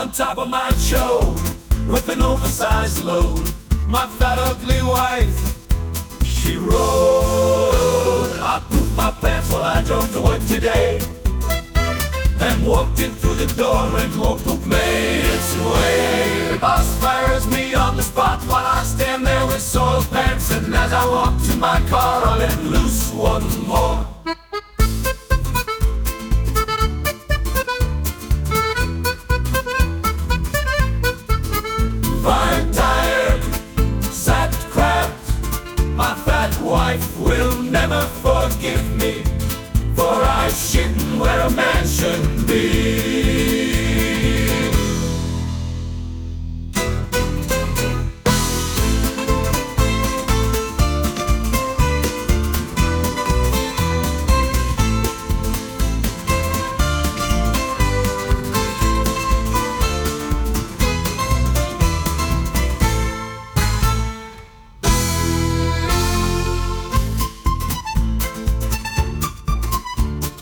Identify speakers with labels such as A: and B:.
A: on top of my show with an oversized load. My fat ugly wife, she rode. I pooped my pants while I drove to work today, and walked in through the door and more poop made its way. The boss fires me on the spot while I stand there with soiled pants, and as I walk to my car I let loose one more.